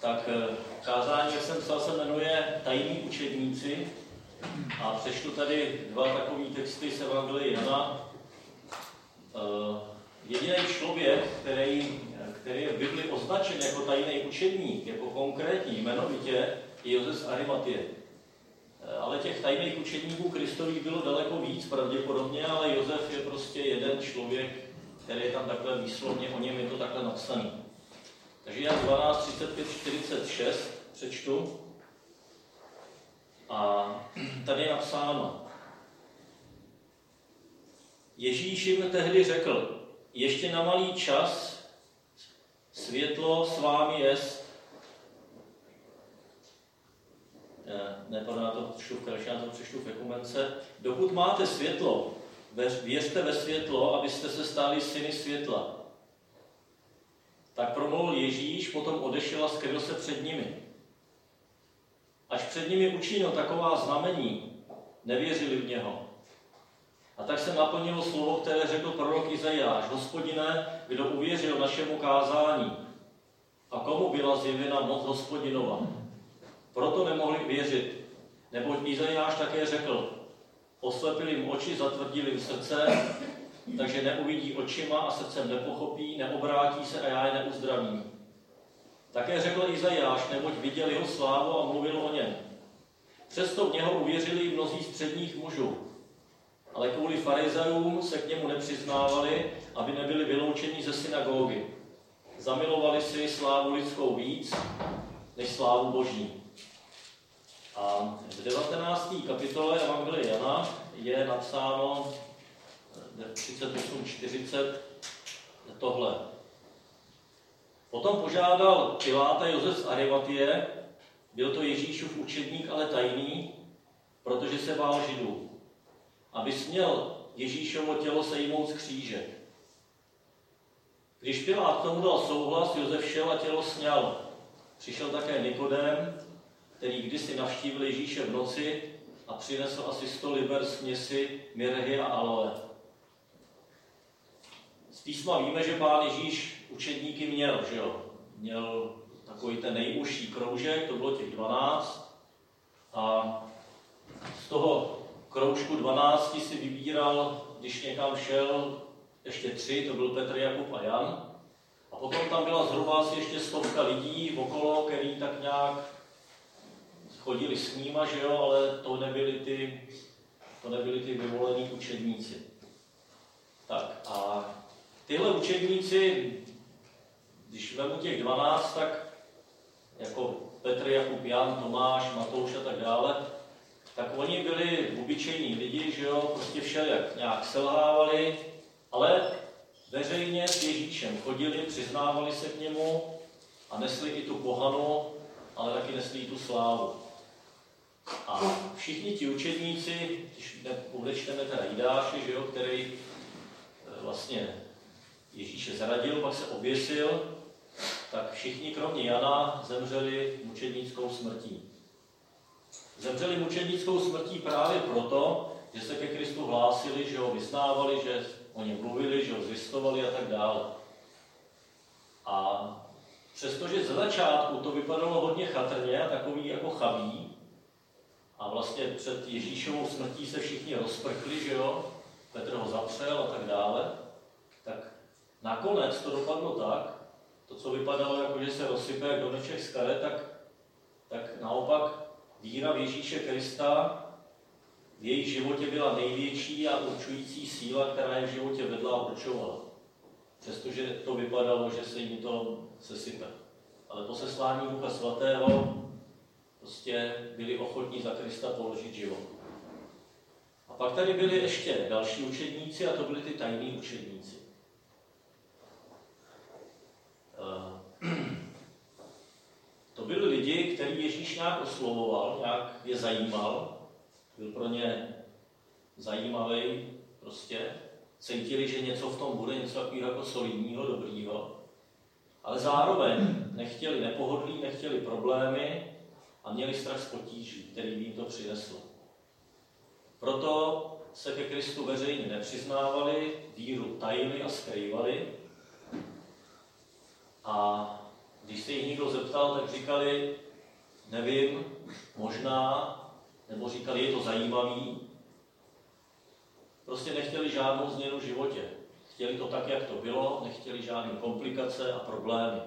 Tak kázání, jak jsem psal, se jmenuje Tajní učedníci a přečtu tady dva takové texty z Evangelia Jana. Jediný člověk, který je v Bibli označen jako tajný učedník, jako konkrétní, jmenovitě, je Josef z Arimatie. Ale těch tajných učedníků Kristových bylo daleko víc pravděpodobně, ale Josef je prostě jeden člověk, který je tam takhle výslovně, o něm je to takhle napsaný. Takže Jan 12, 35, 46 přečtu. A tady je napsáno. Ježíš jim tehdy řekl, ještě na malý čas světlo s vámi jest. Nepadá to já to přečtu v ekumence. Dokud máte světlo, věřte ve světlo, abyste se stali syny světla. Tak promluvil Ježíš, potom odešel a skryl se před nimi. Až před nimi učinil taková znamení, nevěřili v něho. A tak se naplnilo slovo, které řekl prorok Izajáš. Hospodine, kdo uvěřil našemu kázání a komu byla zjevena moc Hospodinova. Proto nemohli věřit, neboť Izajáš také řekl, oslepili jim oči, zatvrdili jim srdce, takže neuvidí očima a srdcem nepochopí, neobrátí se a já je neuzdravím. Také řekl Izajáš, neboť viděl jeho slávu a mluvil o něm. Přesto v něho uvěřili i mnozí středních mužů, ale kvůli farizejům se k němu nepřiznávali, aby nebyli vyloučeni ze synagogy. Zamilovali si slávu lidskou víc, než slávu Boží. A v 19. kapitole Evangelia Jana je napsáno 38-40 tohle. Potom požádal Piláta Josef z Arimatie, byl to Ježíšův učedník, ale tajný, protože se bál Židů, aby směl Ježíšovo tělo sejmout z kříže. Když Pilát k tomu dal souhlas, Josef šel a tělo sňal. Přišel také Nikodém, který kdysi navštívil Ježíše v noci a přinesl asi 100 liber směsi mirhy a aloe. Z písma víme, že Pán Ježíš učedníky měl, že jo? Měl takový ten nejužší kroužek, to bylo těch 12. A z toho kroužku 12 si vybíral, když někam šel, ještě 3, to byl Petr, Jakub a Jan. A potom tam byla zhruba asi ještě 100 lidí okolo, který tak nějak chodili s nima, že jo, ale to nebyli ty vyvolení učedníci. Tak a tyhle učedníci, když vemu těch 12, tak jako Petr, Jakub, Jan, Tomáš, Matouš a tak dále, tak oni byli obyčejní lidi, že jo, prostě všelijak nějak selhávali, ale veřejně s Ježíšem chodili, přiznávali se k němu a nesli i tu pohanu, ale taky nesli i tu slávu. A všichni ti učedníci, když odečteme teda Jidáše, že jo, který vlastně Ježíše zradil, pak se oběsil, tak všichni kromě Jana zemřeli mučednickou smrtí. Zemřeli mučednickou smrtí právě proto, že se ke Kristu hlásili, že ho vyznávali, že o něm mluvili, že ho zvěstovali a tak dále. A přestože ze začátku to vypadalo hodně chatrně a takový jako chabý, a vlastně před Ježíšovou smrtí se všichni rozprchli, že jo, Petr ho zapřel a tak dále, tak nakonec to dopadlo tak, to, co vypadalo jako, že se rozsype jak domeček z karet, tak naopak víra v Ježíše Krista v jejich životě byla největší a určující síla, která je v životě vedla a určovala. Přestože to vypadalo, že se jim to sesype. Ale po seslání Ducha Svatého prostě byli ochotní za Krista položit život. A pak tady byli ještě další učedníci a to byli ty tajní učedníci. To byli lidi, který Ježíš nějak oslovoval, nějak je zajímal, byl pro ně zajímavý, prostě cítili, že něco v tom bude, něco takového jako solidního, dobrýho, ale zároveň nechtěli nepohodlí, nechtěli problémy a měli strach z potíží, který by jim to přineslo. Proto se ke Kristu veřejně nepřiznávali, víru tajili a skrývali. A když se jich někdo zeptal, tak říkali, nevím, možná, nebo říkali, je to zajímavý. Prostě nechtěli žádnou změnu v životě. Chtěli to tak, jak to bylo, nechtěli žádné komplikace a problémy.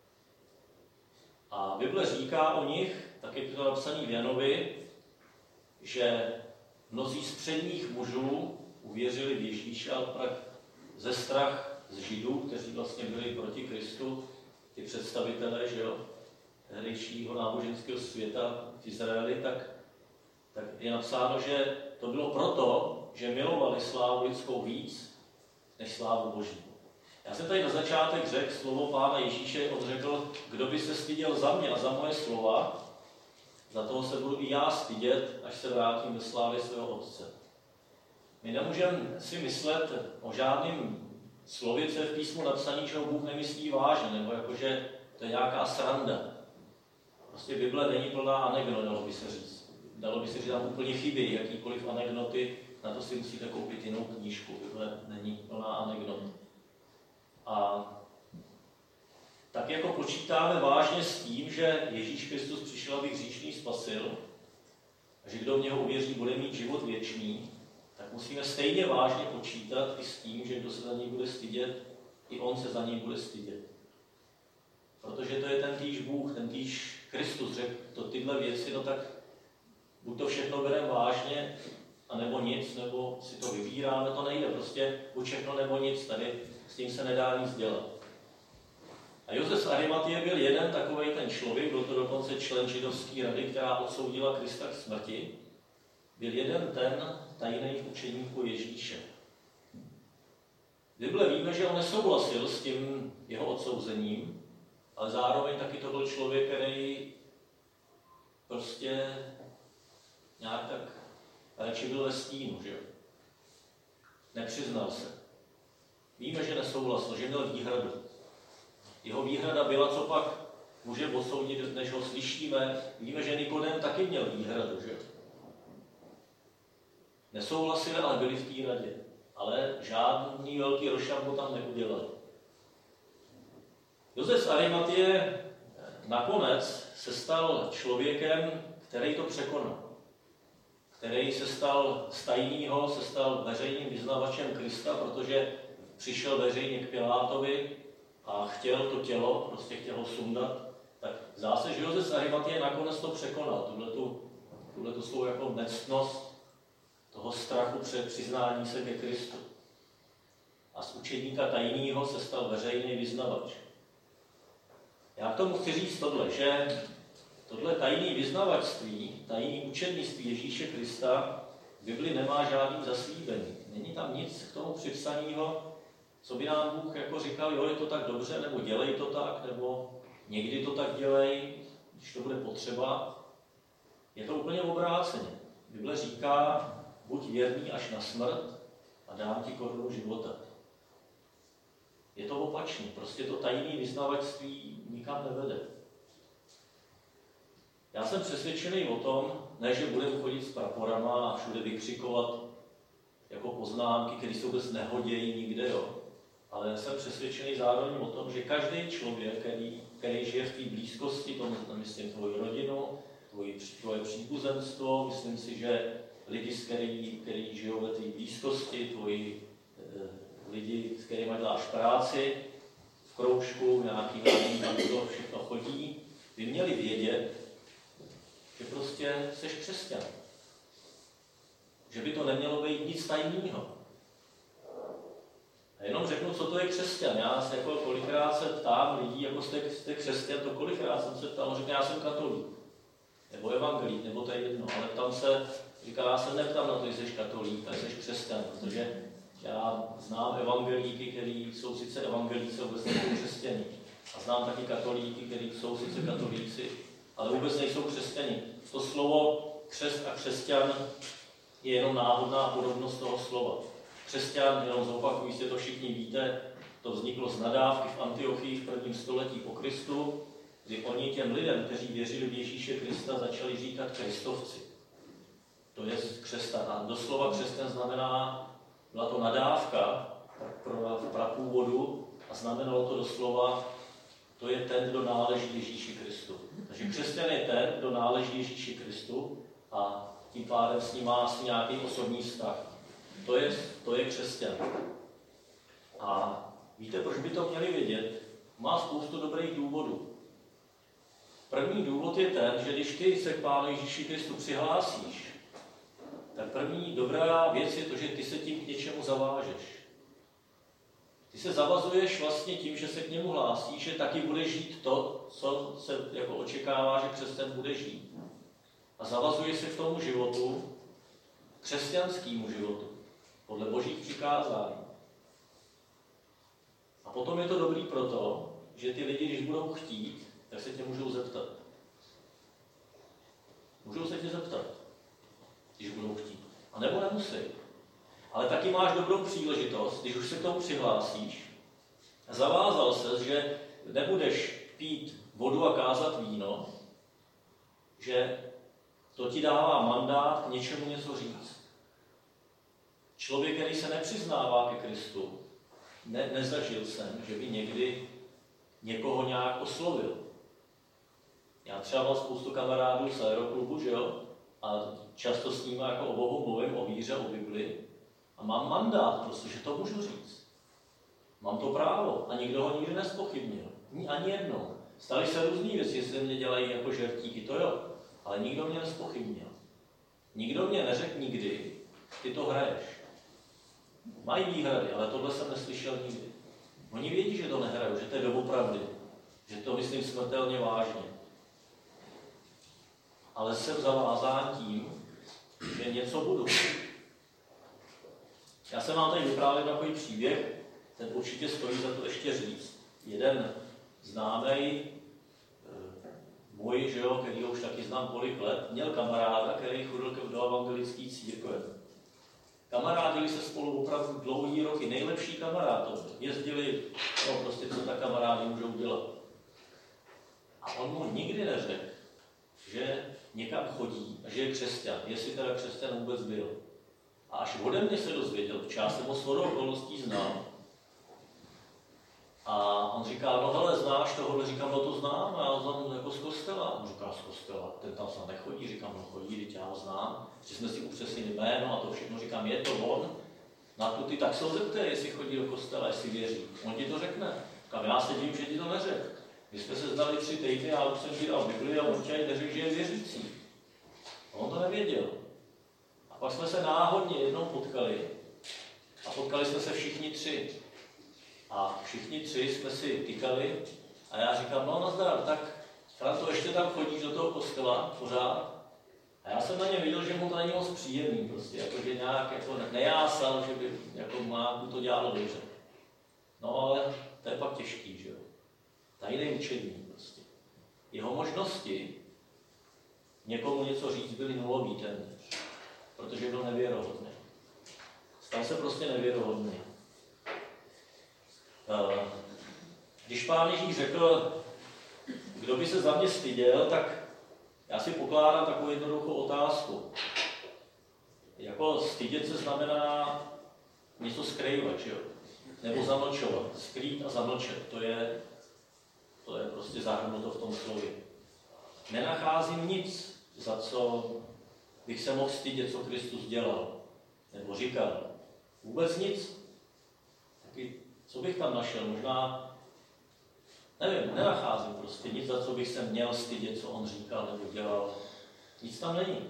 A Bible říká o nich, tak jak je to napsané v Janovi, že mnozí z předních mužů uvěřili v Ježíše, ale pak ze strach z Židů, kteří vlastně byli proti Kristu, ty představitelé, že jo, tehdejšího náboženského světa v Izraeli, tak je napsáno, že to bylo proto, že milovali slávu lidskou víc, než slávu Boží. Já jsem tady na začátek řekl slovo Pána Ježíše, on řekl, kdo by se styděl za mě a za moje slova, za toho se budu i já stydět, až se vrátím do slávy svého Otce. My nemůžeme si myslet o žádném slově, co je v písmu napsaný, že ho Bůh nemyslí vážně, nebo jakože to je nějaká sranda. Prostě Bible není plná anekdot, dalo by se říct. Dalo by se říct, tam úplně chybí jakýkoliv anekdoty, na to si musíte koupit jinou knížku. Bible není plná anekdot. A tak jako počítáme vážně s tím, že Ježíš Kristus přišel, aby hříšný spasil, a že kdo v něho uvěří, bude mít život věčný, tak musíme stejně vážně počítat i s tím, že kdo se za něj bude stydět, i on se za něj bude stydět. Protože to je ten týž Bůh, ten týž Kristus řekl to tyhle věci, no tak buď to všechno bereme vážně, anebo nic, nebo si to vybíráme, to nejde, prostě buď všechno nebo nic, tady s tím se nedá nic dělat. A Josef z Arimatie byl jeden takovej ten člověk, byl to dokonce člen židovské rady, která odsoudila Krista k smrti, byl jeden ten tajných učeníků Ježíše. V Bible víme, že on nesouhlasil s tím jeho odsouzením, ale zároveň taky to byl člověk, který prostě nějak tak radši byl ve stínu, že jo? Nepřiznal se. Víme, že nesouhlasil, že měl výhradu. Jeho výhrada byla, co pak může odsoudit, než ho slyšíme. Víme, že Nikodem taky měl výhradu, že jo? Nesouhlasili, ale byli v té radě. Ale žádný velký rošambo tam neudělali. Josef z Arimatie nakonec se stal člověkem, který to překonal. Který se stal z tajného, se stal veřejným vyznavačem Krista, protože přišel veřejně k Pilátovi a chtěl to tělo, prostě chtěl ho sundat. Tak zdá se, že Josef z Arimatie nakonec to překonal. Tuhletu svou jako nectnost toho strachu před přiznání se ke Kristu. A z učedníka tajného se stal veřejný vyznavač. Já k tomu chci říct tohle, že tohle tajné vyznavačství, tajné učednictví Ježíše Krista v Bibli nemá žádný zaslíbení. Není tam nic k tomu připsaného, co by nám Bůh jako říkal, jo, je to tak dobře, nebo dělej to tak, nebo někdy to tak dělej, když to bude potřeba. Je to úplně obráceně. Bible říká, buď věrný až na smrt a dám ti korunu života. Je to opačně, prostě to tajné vyznavačství nikam nevede. Já jsem přesvědčený o tom, ne, že budeme chodit s praporama a všude vykřikovat jako poznámky, které se vůbec nehodějí nikde, jo. Ale jsem přesvědčený zároveň o tom, že každý člověk, který žije v té blízkosti, tomu myslím tvoji rodinu, tvoje příbuzenstvo, myslím si, že lidi, který žijou ve té blízkosti, tvoji lidi, s kterými děláš práci, v kroužku, nějaký tam kdo všechno chodí, by měli vědět, že prostě seš křesťan. Že by to nemělo být nic tajného. A jenom řeknu, co to je křesťan. Já se jako kolikrát se ptám lidí, jako jste křesťan, to kolikrát jsem se ptal, řekne, já jsem katolík. Nebo evangelík, nebo to je jedno. Ale tam se říká, já se neptám na to, jestli jsi katolík, ale jsi křesťan, protože já znám evangelíky, kteří jsou sice evangelíci, ale vůbec nejsou křesťani. A znám taky katolíky, kteří jsou sice katolíci, ale vůbec nejsou křesťani. To slovo křest a křesťan je jenom náhodná podobnost toho slova. Křesťan, jenom zopakuju, jistě to všichni víte, to vzniklo z nadávky v Antiochii v 1. století po Kristu, kdy oni těm lidem, kteří věřili v Ježíše Krista, začali říkat kristovci. To je křesťan. A doslova křesťan znamená, byla to nadávka v prapůvodu a znamenalo to doslova to je ten, kdo náleží Ježíši Kristu. Takže křesťan je ten, kdo náleží Ježíši Kristu a tím pádem s ním má nějaký osobní vztah. To je křesťan. A víte, proč by to měli vědět? Má spoustu dobrých důvodů. První důvod je ten, že když ty se k Pánu Ježíši Kristu přihlásíš, tak první dobrá věc je to, že ty se tím k něčemu zavážeš. Ty se zavazuješ vlastně tím, že se k němu hlásíš, že taky budeš žít to, co se jako očekává, že křesťan bude žít. A zavazuješ se k tomu životu, křesťanskému životu, podle Božích přikázání. A potom je to dobrý proto, že ty lidi, když budou chtít, tak se tě můžou zeptat. Můžou se tě zeptat, když budou chtít. A nebo nemusí. Ale taky máš dobrou příležitost, když už se k tomu přihlásíš, zavázal ses, že nebudeš pít vodu a kázat víno, že to ti dává mandát k něčemu něco říct. Člověk, který se nepřiznává ke Kristu, nezažil jsem, že by někdy někoho nějak oslovil. Já třeba mám spoustu kamarádů z aeroklubu, že jo? A často s nimi jako o Bohu mluvím, o víře, o Bibli. A mám mandát, protože to můžu říct. Mám to právo a nikdo ho nikdy nezpochybnil. Ani jednou. Staly se různý věci, jestli mě dělají jako žertíky, to jo. Ale nikdo mě nezpochybnil. Nikdo mě neřekl nikdy, ty to hraješ. Mají výhrady, ale tohle jsem neslyšel nikdy. Oni vědí, že to nehraju, že to je doopravdy. Že to myslím smrtelně vážně. Ale jsem zavázán tím, že něco budu. Já jsem vám tady vyprávěl takový příběh, ten určitě stojí za to ještě říct. Jeden známý můj, že jo, který už taky znám kolik let, měl kamaráda, který chodil do evangelické církve. Kamarádili se spolu opravdu dlouhý roky, nejlepší kamarád. Jezdili, no prostě co ta kamarádi můžou dělat. A on mu nikdy neřekl, že někam chodí a že je křesťan, jestli teda křesťan vůbec byl. A až ode mě se dozvěděl, protože já jsem ho shodou okolností znal. A on říká, no hele, znáš tohle? Říkám, no to znám, a já ho znám jako z kostela. On říká, z kostela, ten tam sám nechodí. Říkám, no chodí, teď já ho znám. Že jsme si upřesnili jméno a to všechno. Říkám, je to on? Na tu ty tak se ho zeptej, jestli chodí do kostela, jestli věří. On ti to řekne. Říkám, já se divím, že ti to neřekl. My jsme se znali 3 týdny, já už jsem ti dal Bibli a on ti neřekl, že je věřící. A on to nevěděl. A pak jsme se náhodně jednou potkali. A potkali jsme se všichni 3. A všichni 3 jsme si tykali a já říkám, no nazdar, tak Franto, ještě tam chodíš do toho kostela pořád. A já jsem na ně viděl, že mu to není moc příjemný, prostě, jako, že nějak jako nejásal, že by jako mu to dělalo dobře. No ale to je pak těžký, že jo. Tajný učení prostě. Jeho možnosti někomu něco říct byly nulový téměř, protože byl nevěrohodný. Stal se prostě nevěrohodný. Když Pán Ježíš řekl, kdo by se za mě styděl, tak já si pokládám takovou jednoduchou otázku. Jako stydět se znamená něco skrývat, že jo? Nebo zamlčovat. Skrýt a zamlčet, to je prostě zahrnuto v tom slově. Nenacházím nic, za co bych se mohl stydět, co Kristus dělal. Nebo říkal. Vůbec nic. Taky, co bych tam našel? Možná, nevím, nenacházím prostě nic, za co bych se měl stydět, co on říkal nebo dělal. Nic tam není.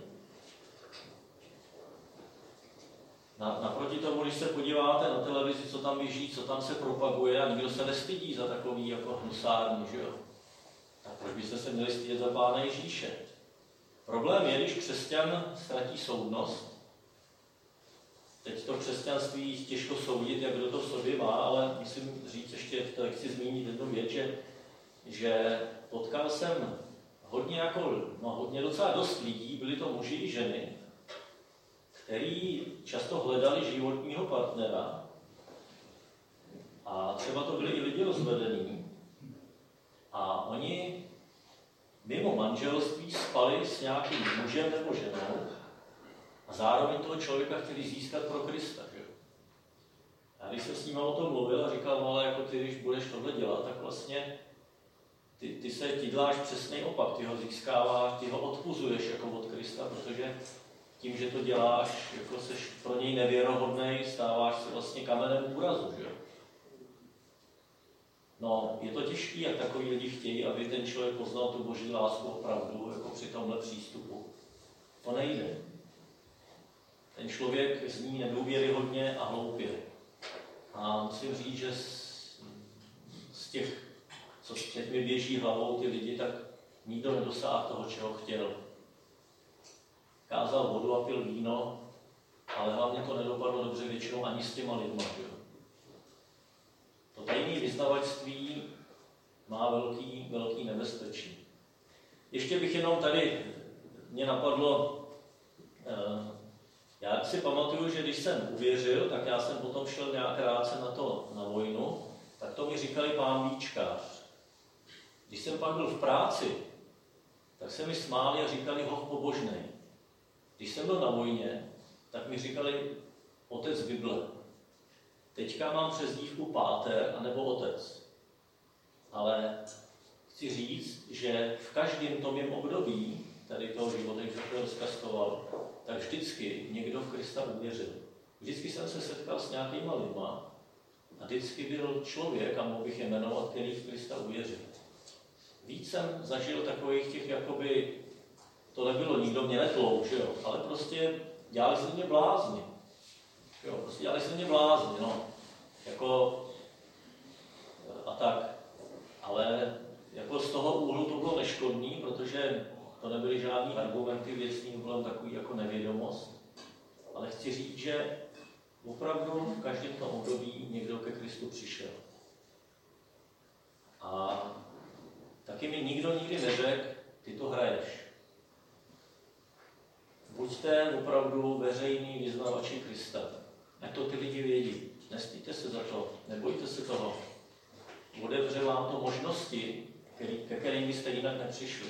Naproti tomu, když se podíváte na televizi, co tam běží, co tam se propaguje a nikdo se nestydí za takový jako hnusární, že jo? Tak proč byste se měli stydět za Pána Ježíše? Problém je, když křesťan ztratí soudnost. Teď to křesťanství těžko soudit, jak kdo to v sobě má, ale musím říct ještě, chci zmínit jednu věc, že potkal jsem hodně docela dost lidí, byli to muži i ženy, který často hledali životního partnera a třeba to byli i lidi rozvedení a oni mimo manželství spali s nějakým mužem nebo ženou a zároveň toho člověka chtěli získat pro Krista. Že? A když jsem s ním o tom mluvil a říkal, no ale jako ty, když budeš tohle dělat, tak vlastně ty děláš přesný opak, ty ho získáváš, ty ho odpuzuješ jako od Krista, protože tím, že to děláš, jako seš pro něj nevěrohodnej, stáváš se vlastně kamenem úrazu, že jo? No, je to těžké, jak takový lidi chtějí, aby ten člověk poznal tu boží lásku opravdu, jako při tomhle přístupu. To nejde. Ten člověk zní nedůvěryhodně a hloupě. A musím říct, že z těch, co teď mi běží hlavou ty lidi, tak nikdo nedosáhl toho, čeho chtěl. Kázal vodu a pil víno, ale hlavně to nedopadlo dobře většinou ani s těma lidma. Že? To tajné vyznavačství má velký nebezpečí. Ještě bych jenom tady, mě napadlo, já si pamatuju, že když jsem uvěřil, tak já jsem potom šel nějak krátce na vojnu, tak to mi říkali pán Víčkář. Když jsem pak byl v práci, tak se mi smáli a říkali hoch pobožnej. Když jsem byl na vojně, tak mi říkali otec Bible. Teďka mám přezdívku páter anebo otec. Ale chci říct, že v každém tom mém období, tady toho života, když to rozkastoval, tak vždycky někdo v Krista uvěřil. Vždycky jsem se setkal s nějakýma lidma a vždycky byl člověk, a mohl bych je jmenovat, který v Krista uvěřil. Víc jsem zažil takových těch, jakoby, to nebylo, nikdo mě netlouk, že jo, ale prostě dělali se mě blázni. Jo, prostě dělali se mě blázni, no. Jako, a tak. Ale jako z toho úhlu to bylo neškodný, protože to nebyly žádný argumenty věcný, bylo takový jako nevědomost. Ale chci říct, že opravdu v každém tom období někdo ke Kristu přišel. A taky mi nikdo nikdy neřekl, ty to hraješ. Buďte opravdu veřejní vyznavači Krista. Ať to ty lidi vědí. Nestýďte se za to, nebojte se toho. Otevře vám to možnosti, ke kterým byste jinak nepřišli.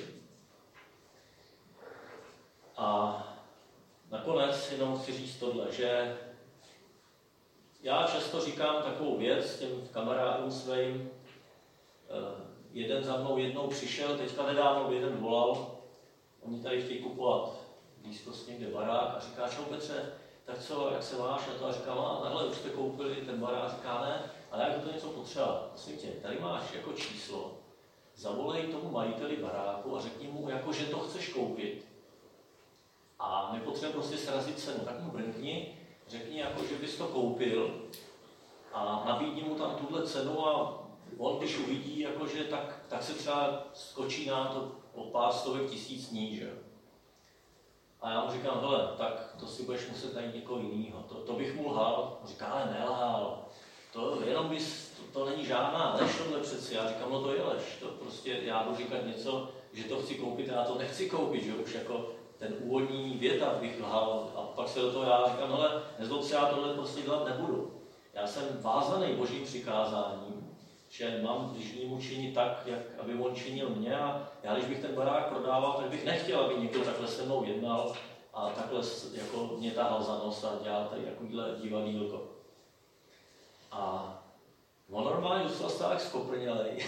A nakonec jenom chci říct tohle, že já často říkám takovou věc těm kamarádům svým. Jeden za mnou jednou přišel, teďka nedávno jeden volal, oni tady chtějí kupovat blízkost někde barák a říká, čau Petře, tak co, jak se máš? A to a říkám, a tahle už jste koupili ten barák, říká ne, ale jak to něco potřeba, prosím tě, tady máš jako číslo, zavolej tomu majiteli baráku a řekni mu, jako, že to chceš koupit. A my potřebujeme prostě srazit cenu, tak mu brnkni, řekni, jako, že bys to koupil a nabídni mu tam tuhle cenu a on, když uvidí, jakože, tak se třeba skočí na to o pár stovek tisíc níž. A já mu říkám, hele, tak to si budeš muset najít někoho jiného. To bych mu lhal. On říká, ale nelhal. To jenom to není žádná lež tohle přeci. Já říkám, no to je lež. To prostě já budu říkat něco, že to chci koupit, a já to nechci koupit, že už jako ten úvodní věta bych lhal. A pak se do toho já říkám, hele, nezlob se, já tohle prostě dělat nebudu. Já jsem vázaný božím přikázáním, že mám bližnímu činit tak, jak aby on činil mě, a já, když bych ten barák prodával, tak bych nechtěl, aby někdo takhle se mnou jednal a takhle jako mě tahal za nos a dělal tady takovýhle divadýlko. A on normálně zůstal stále skoprnělej.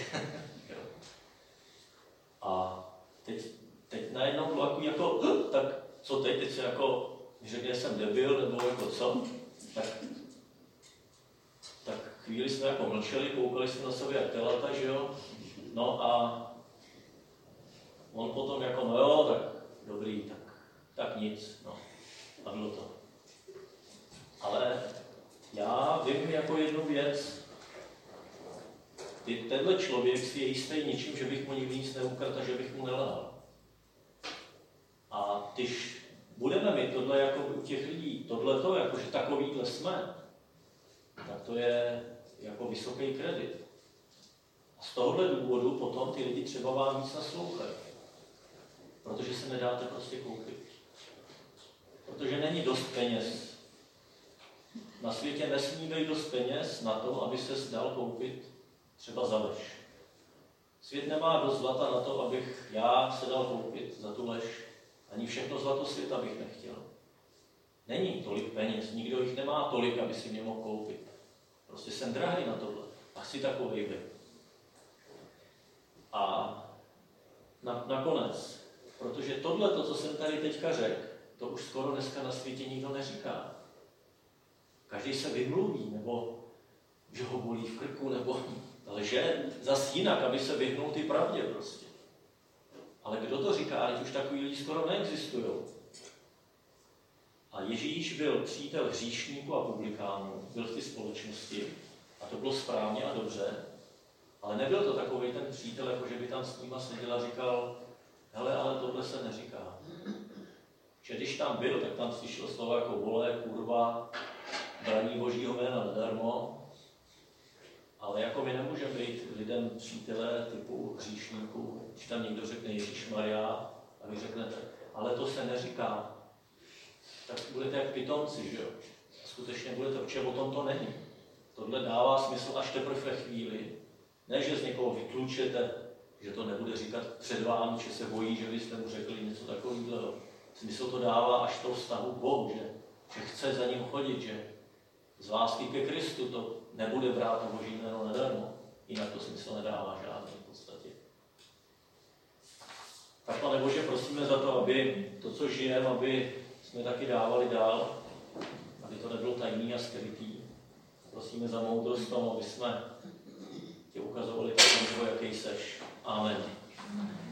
A teď najednou bylo jako, tak co teď se jako, řekne, jsem debil, nebo jako co, tak chvíli jsme jako mlčeli, koukali jsme na sebe jak telata, že jo? No a on potom jako, no jo, tak dobrý, tak nic, no. A bylo to. Ale já vím jako jednu věc. Tenhle člověk si je jistý ničím, že bych mu nikdy nic neukradl a že bych mu nelhal. A když budeme mít tohle jako u těch lidí, tohleto, jako že takovýhle jsme, tak to je jako vysoký kredit. A z tohohle důvodu potom ty lidi třeba vám víc naslouchají. Protože se nedáte prostě koupit. Protože není dost peněz. Na světě nesmí být dost peněz na to, aby se dal koupit třeba za lež. Svět nemá dost zlata na to, abych já se dal koupit za tu lež. Ani všechno zlato světa bych nechtěl. Není tolik peněz, nikdo jich nemá tolik, aby si mě mohl koupit. Prostě jsem drahý na tohle a chci takovej být. A nakonec, protože tohle, co jsem tady teďka řekl, to už skoro dneska na světě nikdo neříká. Každý se vymluví, nebo že ho bolí v krku, nebo lže zas jinak, aby se vyhnul ty pravdě prostě. Ale kdo to říká, ať už takový lidi skoro neexistují. A Ježíš byl přítel hříšníků a publikánů, byl v té společnosti a to bylo správně a dobře, ale nebyl to takový ten přítel, jako že by tam s nima seděl a říkal, hele, ale tohle se neříká. Že když tam byl, tak tam slyšel slova jako vole, kurva, braní božího jména nadarmo, ale jako my nemůžeme být lidem přítelé typu hříšníků, když tam někdo řekne Ježíšmarja a vy řeknete, ale to se neříká, tak budete jak pitomci, že jo? A skutečně budete, protože o tom to není. Tohle dává smysl až teprve ve chvíli, ne, že z někoho vyklučete, že to nebude říkat před vámi, že se bojí, že byste mu řekli něco takového. Smysl to dává až v tom vztahu k Bohu, že chce za ním chodit, že z lásky ke Kristu to nebude brát to boží jméno nadarmo, jinak to smysl nedává žádný v podstatě. Tak, Pane Bože, prosíme za to, aby to, co žijeme, aby jsme taky dávali dál, aby to nebylo tajný a skrytý. Prosíme za moudrost tomu, aby jsme tě ukazovali takového, jaký seš. Amen.